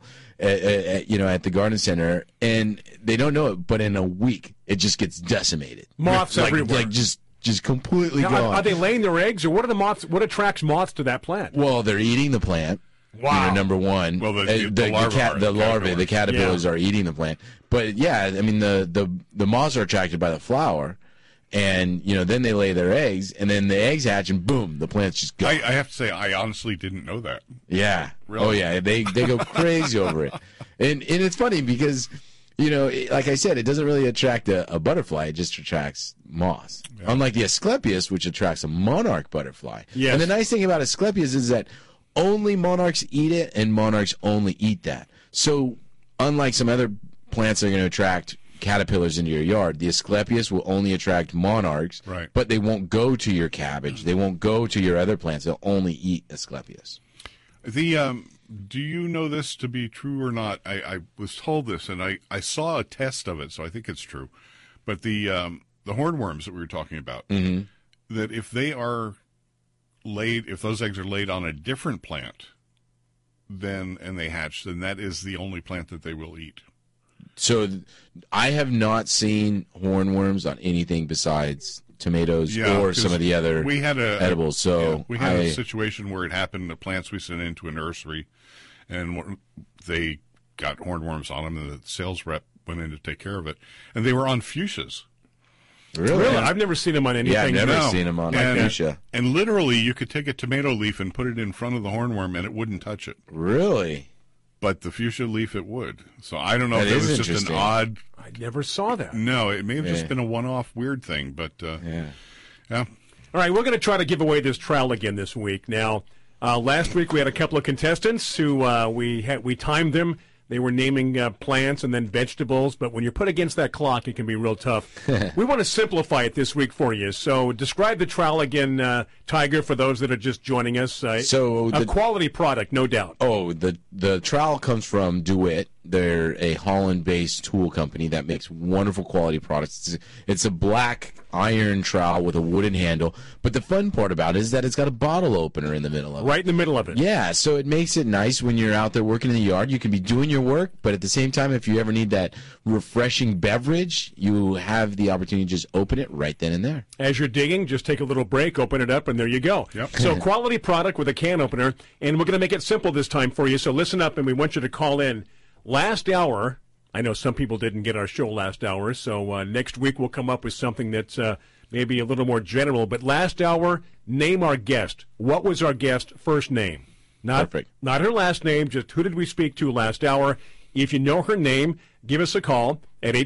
at the garden center, and they don't know it. But in a week, it just gets decimated. Moths everywhere, just completely now, gone. Are they laying their eggs, or what are the moths? What attracts moths to that plant? Well, they're eating the plant. Wow. Number one. Well, the larvae, the caterpillars are eating the plant. But yeah, I mean the moths are attracted by the flower, and then they lay their eggs, and then the eggs hatch, and boom, the plant's just gone. I have to say, I honestly didn't know that. Yeah. Really? Oh yeah, they go crazy over it, and it's funny because like I said, it doesn't really attract a butterfly; it just attracts moths. Yeah. Unlike the Asclepias, which attracts a monarch butterfly. Yes. And the nice thing about Asclepias is that only monarchs eat it, and monarchs only eat that. So, unlike some other plants that are going to attract caterpillars into your yard, the Asclepias will only attract monarchs, right? But they won't go to your cabbage. They won't go to your other plants. They'll only eat Asclepias. Do you know this to be true or not? I was told this, and I saw a test of it, so I think it's true. But the hornworms that we were talking about, that if those eggs are laid on a different plant, then and they hatch, then that is the only plant that they will eat. So I have not seen hornworms on anything besides tomatoes or some of the other edibles. So we had a situation where it happened. The plants we sent into a nursery, and they got hornworms on them, and the sales rep went in to take care of it, and they were on fuchsias. Really? I've never seen them on anything. Yeah, I've never seen them on fuchsia. And literally, you could take a tomato leaf and put it in front of the hornworm, and it wouldn't touch it. Really? But the fuchsia leaf, it would. So I don't know if it was just an odd... I never saw that. No, it may have just been a one-off weird thing, but yeah. All right, we're going to try to give away this trowel again this week. Now, last week we had a couple of contestants who we timed them. They were naming plants and then vegetables, but when you're put against that clock, it can be real tough. We want to simplify it this week for you. So describe the trowel again, Tiger, for those that are just joining us. A quality product, no doubt. Oh, the trowel comes from DeWitt. They're a Holland-based tool company that makes wonderful quality products. It's a black iron trowel with a wooden handle, but the fun part about it is that it's got a bottle opener in the middle of it. Right in the middle of it. Yeah, so it makes it nice when you're out there working in the yard. You can be doing your work, but at the same time, if you ever need that refreshing beverage, you have the opportunity to just open it right then and there. As you're digging, just take a little break, open it up, and there you go. Yep. So quality product with a can opener, and we're going to make it simple this time for you, so listen up, and we want you to call in. Last hour, I know some people didn't get our show last hour, so next week we'll come up with something that's maybe a little more general. But last hour, name our guest. What was our guest first name? Perfect. Not her last name, just who did we speak to last hour. If you know her name, give us a call at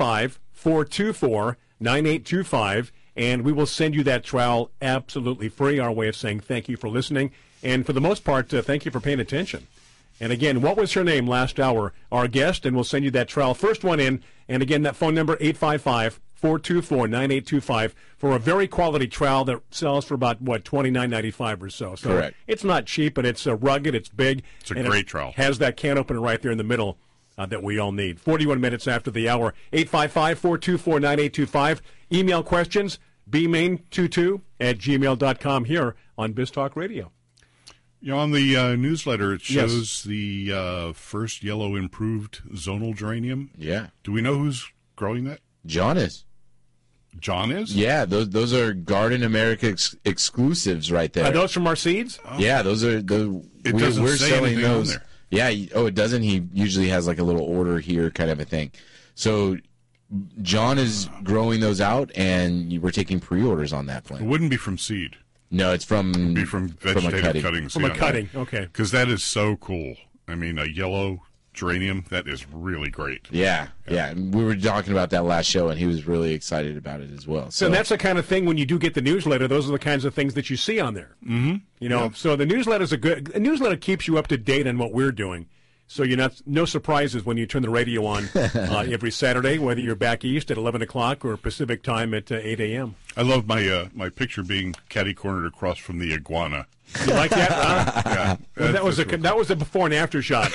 855-424-9825, and we will send you that trowel absolutely free, our way of saying thank you for listening. And for the most part, thank you for paying attention. And again, what was her name last hour? Our guest, and we'll send you that trowel. First one in, and again, that phone number, 855-424-9825, for a very quality trowel that sells for about, $29.95 or so. So correct. It's not cheap, but it's rugged, it's big. It's a great trowel. Has that can opener right there in the middle that we all need. 41 minutes after the hour, 855-424-9825. Email questions, bmain22@gmail.com here on BizTalk Radio. On the newsletter, it shows the first yellow improved zonal geranium. Yeah. Do we know who's growing that? John is. John is? Yeah, those are Garden America exclusives right there. Are those from our seeds? Oh. Yeah, those are the. We're say selling those. On there. Yeah. It doesn't. He usually has like a little order here, kind of a thing. So John is growing those out, and we're taking pre-orders on that plant. It wouldn't be from seed. No, it's from vegetative cuttings. From a cutting, okay. Because that is so cool. I mean, a yellow geranium, that is really great. Yeah. We were talking about that last show, and he was really excited about it as well. So that's the kind of thing when you do get the newsletter, those are the kinds of things that you see on there. Mm-hmm. So the newsletter's a newsletter keeps you up to date on what we're doing. So you're no surprises when you turn the radio on every Saturday, whether you're back east at 11 o'clock or Pacific time at 8 a.m. I love my picture being catty-cornered across from the iguana. You like that? Yeah. Well, that was a before and after shot.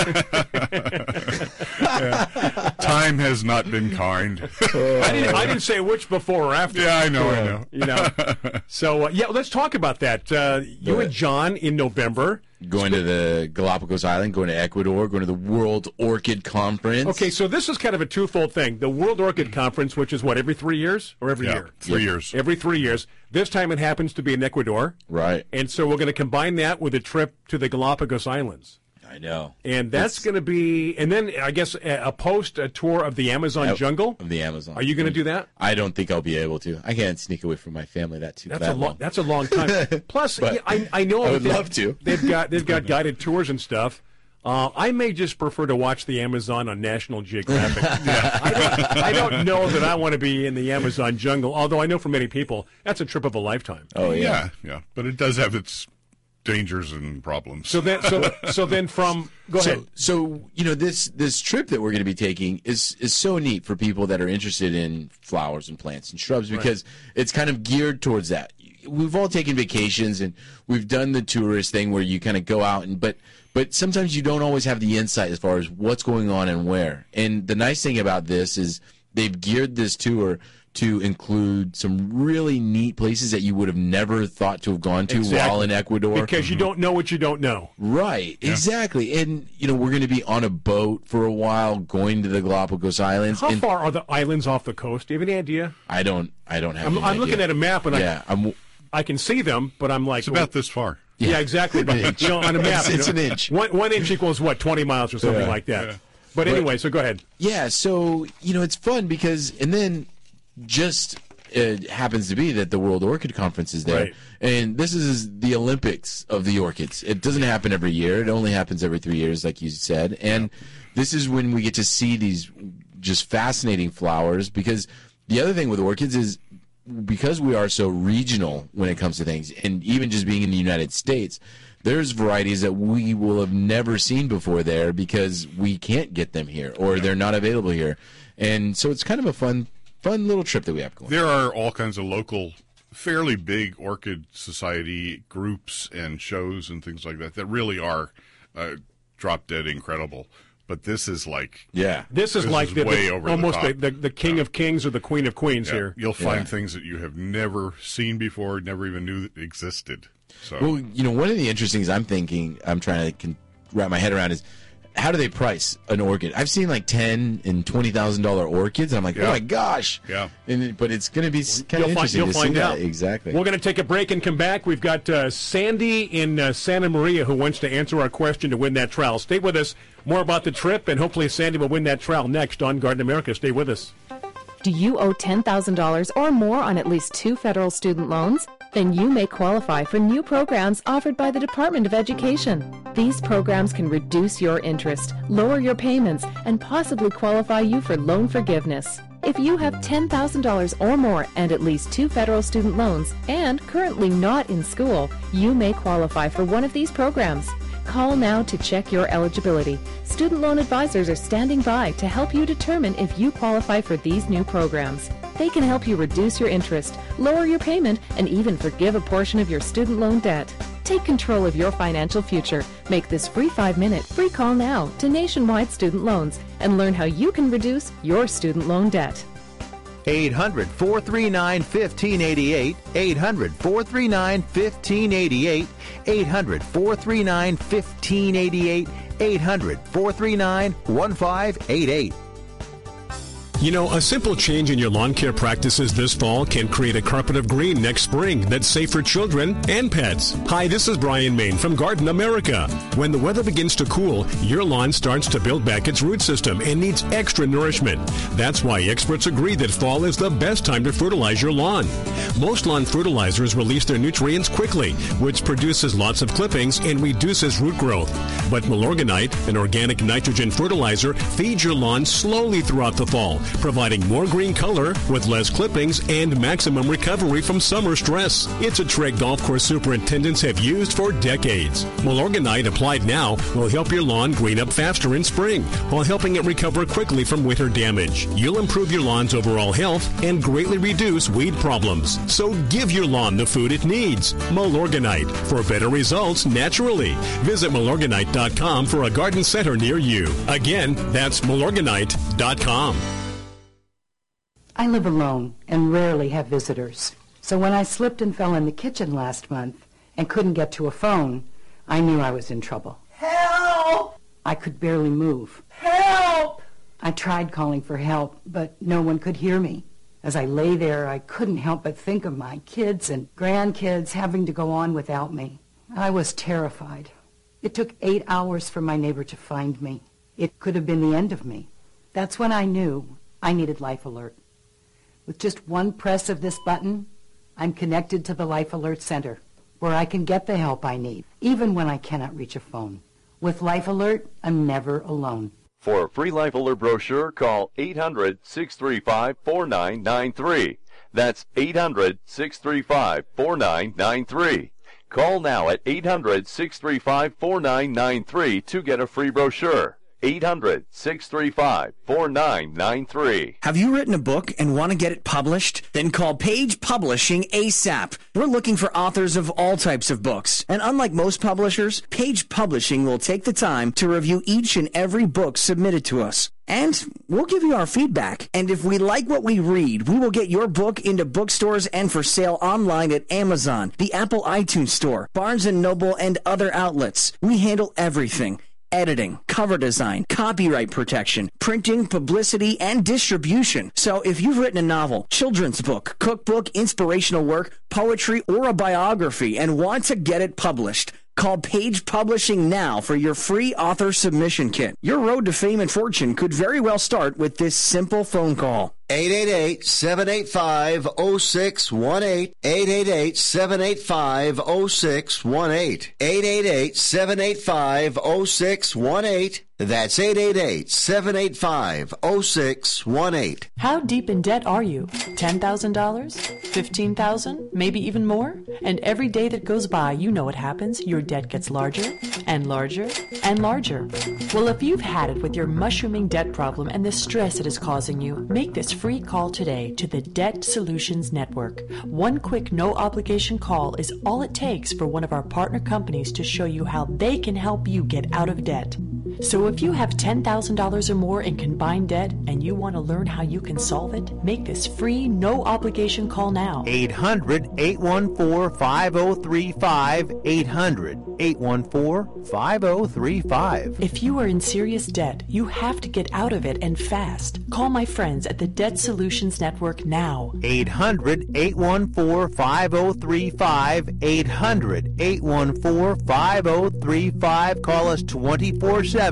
Time has not been kind. I didn't say which before or after. Yeah, I know. So let's talk about that. You and John in November. Going to the Galapagos Island, going to Ecuador, going to the World Orchid Conference. Okay, so this is kind of a twofold thing. The World Orchid Conference, which is every 3 years or every year? 3 years. Every 3 years. This time it happens to be in Ecuador. Right. And so we're going to combine that with a trip to the Galapagos Islands. I know. And that's going to be, and then I guess a tour of the Amazon jungle. Of the Amazon. Are you going to do that? I don't think I'll be able to. I can't sneak away from my family that long. That's a long time. Plus, I know I would love to. They've got guided tours and stuff. I may just prefer to watch the Amazon on National Geographic. I don't know that I want to be in the Amazon jungle, although I know for many people that's a trip of a lifetime. Oh yeah. But it does have its dangers and problems. So then go ahead. So this trip that we're going to be taking is so neat for people that are interested in flowers and plants and shrubs because it's kind of geared towards that. We've all taken vacations and we've done the tourist thing where you kind of go out but sometimes you don't always have the insight as far as what's going on and where. And the nice thing about this is they've geared this tour to include some really neat places that you would have never thought to have gone to while in Ecuador. Because you don't know what you don't know. Right, exactly. And, we're going to be on a boat for a while going to the Galapagos Islands. How far are the islands off the coast? Do you have any idea? I don't have any I'm idea. looking at a map, and I can see them, but I'm like... It's about this far. Yeah, exactly. But, on a map... It's an inch. 1 inch equals, 20 miles or something like that. Yeah. But anyway, so go ahead. Yeah, so, it's fun because... And then... Just it happens to be that the World Orchid Conference is there, and this is the Olympics of the orchids. It doesn't happen every year. It only happens every 3 years, like you said, and this is when we get to see these just fascinating flowers, because the other thing with orchids is because we are so regional when it comes to things, and even just being in the United States, there's varieties that we will have never seen before there because we can't get them here, or they're not available here. And so it's kind of a fun little trip that we have going. There are all kinds of local, fairly big orchid society groups and shows and things like that really are drop-dead incredible. But this is like... Yeah. This is like way over almost the top. the king of kings or the queen of queens here. You'll find things that you have never seen before, never even knew that existed. So. Well, one of the interesting things I'm trying to wrap my head around is, how do they price an orchid? I've seen like $10,000 and $20,000 orchids, and I'm like, oh my gosh! Yeah. But it's going to be kind of interesting. You'll find out. Exactly. We're going to take a break and come back. We've got Sandy in Santa Maria who wants to answer our question to win that trowel. Stay with us. More about the trip, and hopefully Sandy will win that trowel next on Garden America. Stay with us. Do you owe $10,000 or more on at least 2 federal student loans? Then you may qualify for new programs offered by the Department of Education. These programs can reduce your interest, lower your payments, and possibly qualify you for loan forgiveness. If you have $10,000 or more and at least 2 federal student loans and currently not in school, you may qualify for one of these programs. Call now to check your eligibility. Student loan advisors are standing by to help you determine if you qualify for these new programs. They can help you reduce your interest, lower your payment, and even forgive a portion of your student loan debt. Take control of your financial future. Make this free 5-minute free call now to Nationwide Student Loans and learn how you can reduce your student loan debt. 800-439-1588, 800-439-1588, 800-439-1588, 800-439-1588. A simple change in your lawn care practices this fall can create a carpet of green next spring that's safe for children and pets. Hi, this is Brian Main from Garden America. When the weather begins to cool, your lawn starts to build back its root system and needs extra nourishment. That's why experts agree that fall is the best time to fertilize your lawn. Most lawn fertilizers release their nutrients quickly, which produces lots of clippings and reduces root growth. But Milorganite, an organic nitrogen fertilizer, feeds your lawn slowly throughout the fall, providing more green color with less clippings and maximum recovery from summer stress. It's a trick golf course superintendents have used for decades. Milorganite applied now will help your lawn green up faster in spring while helping it recover quickly from winter damage. You'll improve your lawn's overall health and greatly reduce weed problems. So give your lawn the food it needs. Milorganite, for better results naturally. Visit Milorganite.com for a garden center near you. Again, that's Milorganite.com. I live alone and rarely have visitors. So when I slipped and fell in the kitchen last month and couldn't get to a phone, I knew I was in trouble. Help! I could barely move. Help! I tried calling for help, but no one could hear me. As I lay there, I couldn't help but think of my kids and grandkids having to go on without me. I was terrified. It took 8 hours for my neighbor to find me. It could have been the end of me. That's when I knew I needed Life Alert. With just one press of this button, I'm connected to the Life Alert Center, where I can get the help I need, even when I cannot reach a phone. With Life Alert, I'm never alone. For a free Life Alert brochure, call 800-635-4993. That's 800-635-4993. Call now at 800-635-4993 to get a free brochure. 800-635-4993. Have you written a book and want to get it published? Then call Page Publishing ASAP. We're looking for authors of all types of books. And unlike most publishers, Page Publishing will take the time to review each and every book submitted to us. And we'll give you our feedback. And if we like what we read, we will get your book into bookstores and for sale online at Amazon, the Apple iTunes Store, Barnes & Noble, and other outlets. We handle everything. Editing, cover design, copyright protection, printing, publicity, and distribution. So if you've written a novel, children's book, cookbook, inspirational work, poetry, or a biography and want to get it published, call Page Publishing now for your free author submission kit. Your road to fame and fortune could very well start with this simple phone call. 888-785-0618. 888-785-0618. 888-785-0618. That's 888-785-0618. How deep in debt are you? $10,000? $15,000? Maybe even more? And every day that goes by, you know what happens. Your debt gets larger and larger and larger. Well, if you've had it with your mushrooming debt problem and the stress it is causing you, make this free call today to the Debt Solutions Network. One quick no-obligation call is all it takes for one of our partner companies to show you how they can help you get out of debt. So if you have $10,000 or more in combined debt and you want to learn how you can solve it, make this free, no-obligation call now. 800-814-5035. 800-814-5035. If you are in serious debt, you have to get out of it and fast. Call my friends at the Debt Solutions Network now. 800-814-5035. 800-814-5035. Call us 24/7.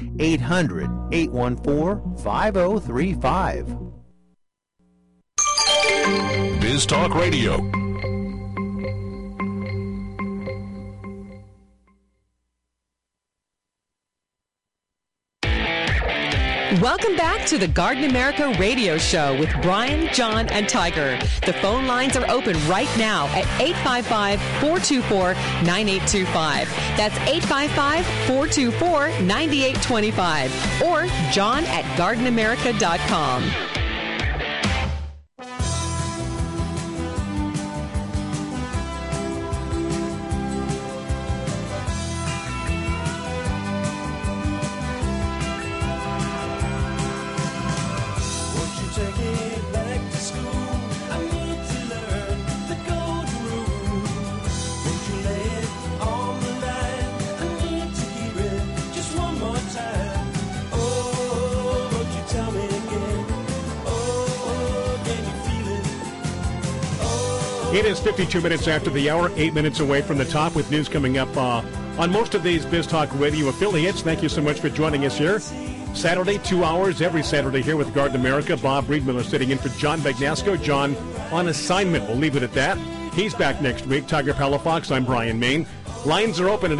800-814-5035. Biz Talk Radio. Welcome back to the Garden America Radio Show with Brian, John, and Tiger. The phone lines are open right now at 855-424-9825. That's 855-424-9825. Or John at gardenamerica.com. It is 52 minutes after the hour, 8 minutes away from the top with news coming up on most of these Biz Talk Radio affiliates. Thank you so much for joining us here. Saturday, 2 hours every Saturday here with Garden America. Bob Riedmiller sitting in for John Bagnasco. John on assignment. We'll leave it at that. He's back next week. Tiger Palafox, I'm Brian Main. Lines are open at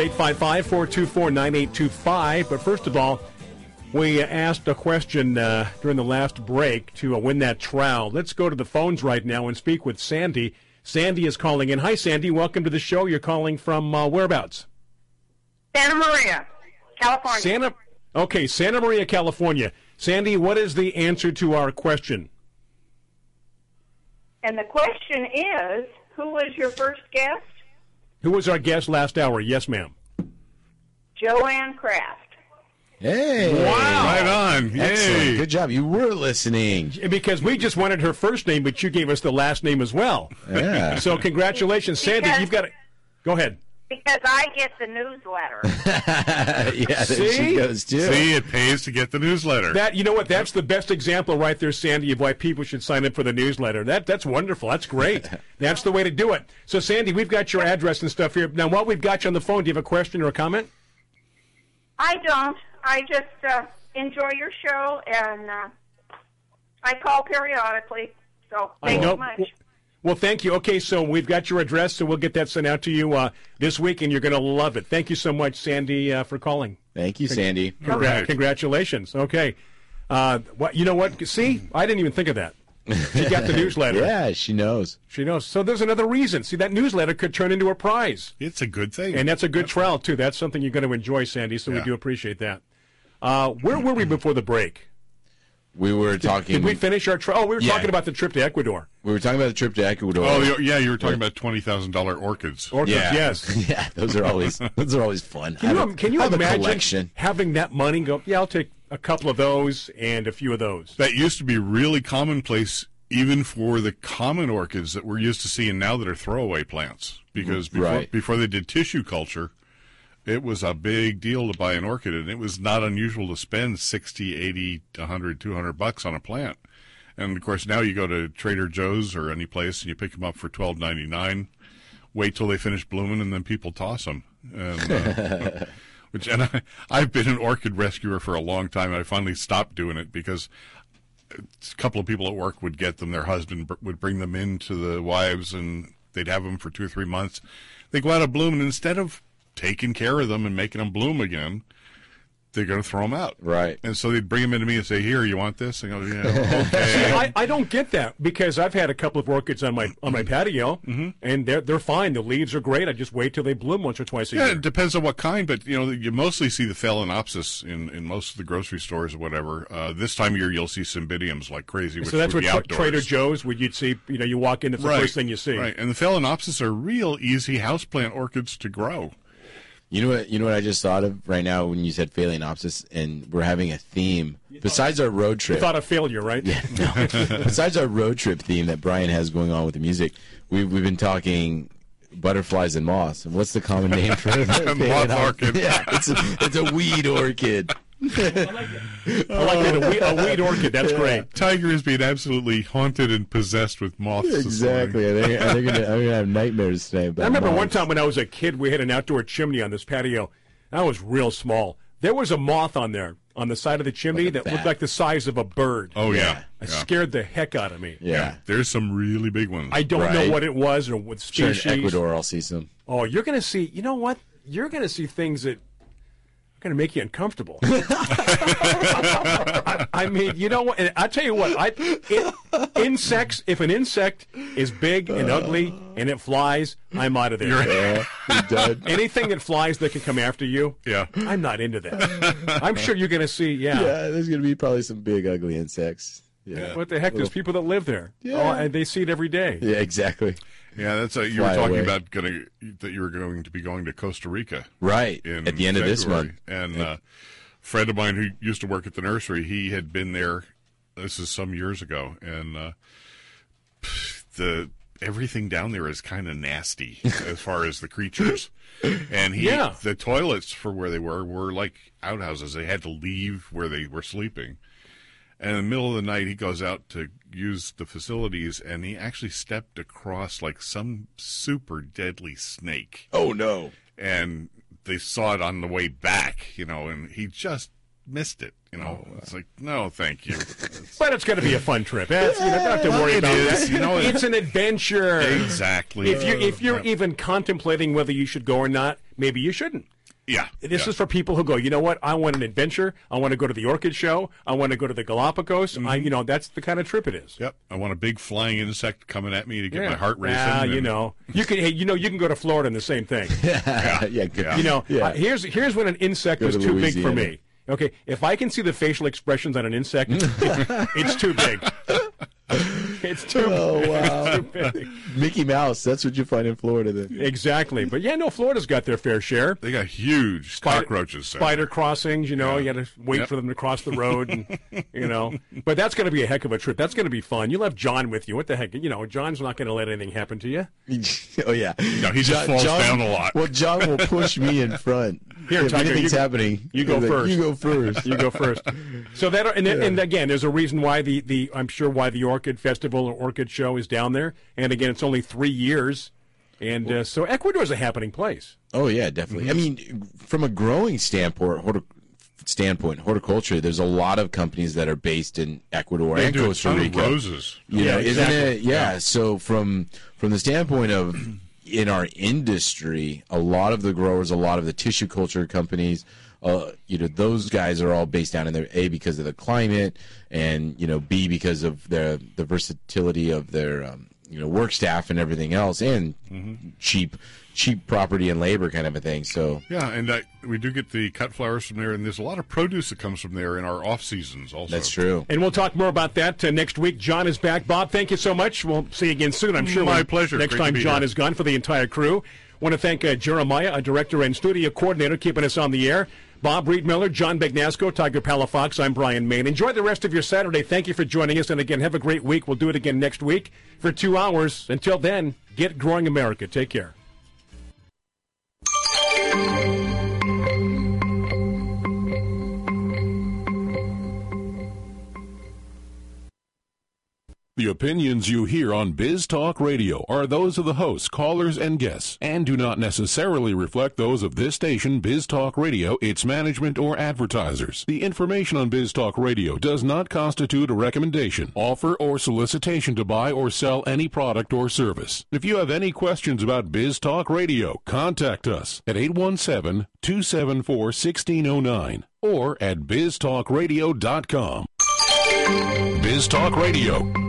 855-424-9825. But first of all, we asked a question during the last break to win that trowel. Let's go to the phones right now and speak with Sandy. Sandy is calling in. Hi, Sandy. Welcome to the show. You're calling from whereabouts? Santa Maria, California. Santa Maria, California. Sandy, what is the answer to our question? And the question is, who was your first guest? Who was our guest last hour? Yes, ma'am. Joanne Kraft. Hey. Wow. Right on. Excellent. Yay. Good job. You were listening. Because we just wanted her first name, but you gave us the last name as well. Yeah. So congratulations. Sandy, you've got it. Go ahead. Because I get the newsletter. Yeah, there she goes, too. See, it pays to get the newsletter. You know what? That's the best example right there, Sandy, of why people should sign up for the newsletter. That's wonderful. That's great. That's the way to do it. So, Sandy, we've got your address and stuff here. Now, while we've got you on the phone, do you have a question or a comment? I don't. I just enjoy your show, and I call periodically. So thank you much. Well, thank you. Okay, so we've got your address, so we'll get that sent out to you this week, and you're going to love it. Thank you so much, Sandy, for calling. Thank you, Sandy. Congratulations. Okay. You know what? See, I didn't even think of that. She got the newsletter. Yeah, she knows. She knows. So there's another reason. See, that newsletter could turn into a prize. It's a good thing. And that's a good trial, too. That's something you're going to enjoy, Sandy, so we do appreciate that. Where were we before the break? We were talking. Did we finish our trip? Oh, we were talking about the trip to Ecuador. We were talking about the trip to Ecuador. Oh, yeah, you were talking about $20,000 orchids. Orchids, yes. Yeah, those are always fun. Can you imagine collection. having that money and go, yeah, I'll take a couple of those and a few of those? That used to be really commonplace even for the common orchids that we're used to seeing now that are throwaway plants. Because before they did tissue culture, it was a big deal to buy an orchid, and it was not unusual to spend $60, $80, $100, $200 on a plant. And, of course, now you go to Trader Joe's or any place, and you pick them up for $12.99, wait till they finish blooming, and then people toss them. And, I've been an orchid rescuer for a long time, and I finally stopped doing it because a couple of people at work would get them. Their husband would bring them in to the wives, and they'd have them for 2 or 3 months. They go out of bloom, and instead of taking care of them and making them bloom again, they're going to throw them out. Right. And so they'd bring them into me and say, here, you want this? And I go, yeah, okay. See, I don't get that because I've had a couple of orchids on my patio, and they're fine. The leaves are great. I just wait till they bloom once or twice a year. Yeah, it depends on what kind, but you mostly see the Phalaenopsis in most of the grocery stores or whatever. This time of year, you'll see Cymbidiums like crazy. So that's what Trader Joe's, where you'd see, you walk in, it's the first thing you see. Right, and the Phalaenopsis are real easy houseplant orchids to grow. You know what I just thought of right now when you said Phalaenopsis, and we're having a theme besides our road trip. You thought of failure, right? Yeah. No. Besides our road trip theme that Brian has going on with the music, we've been talking butterflies and moths. And what's the common name for it? Moth orchid. Yeah, it's a weed orchid. I like it. A weed orchid. That's great. Tiger is being absolutely haunted and possessed with moths. Exactly. I'm gonna have nightmares tonight. I remember one time when I was a kid, we had an outdoor chimney on this patio. I was real small. There was a moth on there on the side of the chimney that looked like the size of a bird. Oh yeah. It scared the heck out of me. Yeah. There's some really big ones. I don't know what it was or what species. Sure, in Ecuador, I'll see some. Oh, you're gonna see. You know what? You're gonna see things that going to make you uncomfortable. I mean, you know what? I tell you what. Insects. If an insect is big and ugly and it flies, I'm out of there. You're done. Anything that flies that can come after you, yeah, I'm not into that. I'm sure you're going to see. Yeah, there's going to be probably some big ugly insects. Yeah. What the heck? There's people that live there. Yeah. And they see it every day. Yeah, exactly. Yeah, that's you were talking about that you were going to be going to Costa Rica, right? At the end of this month. And a friend of mine who used to work at the nursery, he had been there. This is some years ago, and everything down there is kind of nasty as far as the creatures. And the toilets for where they were like outhouses. They had to leave where they were sleeping. And in the middle of the night, he goes out to use the facilities, and he actually stepped across like some super deadly snake. Oh, no. And they saw it on the way back, and he just missed it. It's like, no, thank you. But it's going to be a fun trip. You don't have to worry about that. It's an adventure. Exactly. If you're even contemplating whether you should go or not, maybe you shouldn't. Yeah. This is for people who go, you know what? I want an adventure. I want to go to the orchid show. I want to go to the Galapagos. That's the kind of trip it is. Yep. I want a big flying insect coming at me to get my heart racing. You can go to Florida and the same thing. Here's when an insect was too big for me. Okay, if I can see the facial expressions on an insect, it's too big. It's too big. Wow. It's too big. Mickey Mouse, that's what you find in Florida then. Exactly. But Florida's got their fair share. They got huge cockroaches. Spider crossings, you got to wait for them to cross the road. And, But that's going to be a heck of a trip. That's going to be fun. You'll have John with you. What the heck? John's not going to let anything happen to you. Oh, yeah. No, he just falls down a lot. Well, John will push me in front. Here, if Tiger, anything's happening, you go first. You go first. You go first. So and again, there's a reason why I'm sure why the Orchid Festival or Orchid Show is down there. And again, it's only 3 years, and so Ecuador's a happening place. Oh yeah, definitely. Mm-hmm. I mean, from a growing standpoint, horticulture. There's a lot of companies that are based in Ecuador and Costa Rica. Roses, isn't it? Yeah. So from the standpoint of in our industry, a lot of the growers, a lot of the tissue culture companies, those guys are all based down in there, A, because of the climate, and, B, because of the versatility of their work staff and everything else, and cheap property and labor kind of a thing. So yeah, and we do get the cut flowers from there, and there's a lot of produce that comes from there in our off seasons also. That's true. And we'll talk more about that next week. John is back. Bob, thank you so much. We'll see you again soon, I'm sure. My pleasure. Next Great time John here. is gone, for the entire crew. Want to thank Jeremiah, a director and studio coordinator, keeping us on the air. Bob Reed-Miller, John Begnasco, Tiger Palafox. I'm Brian Main. Enjoy the rest of your Saturday. Thank you for joining us. And again, have a great week. We'll do it again next week for 2 hours. Until then, get growing America. Take care. The opinions you hear on Biz Talk Radio are those of the hosts, callers, and guests, and do not necessarily reflect those of this station, Biz Talk Radio, its management, or advertisers. The information on Biz Talk Radio does not constitute a recommendation, offer, or solicitation to buy or sell any product or service. If you have any questions about Biz Talk Radio, contact us at 817-274-1609 or at biztalkradio.com. Biz Talk Radio.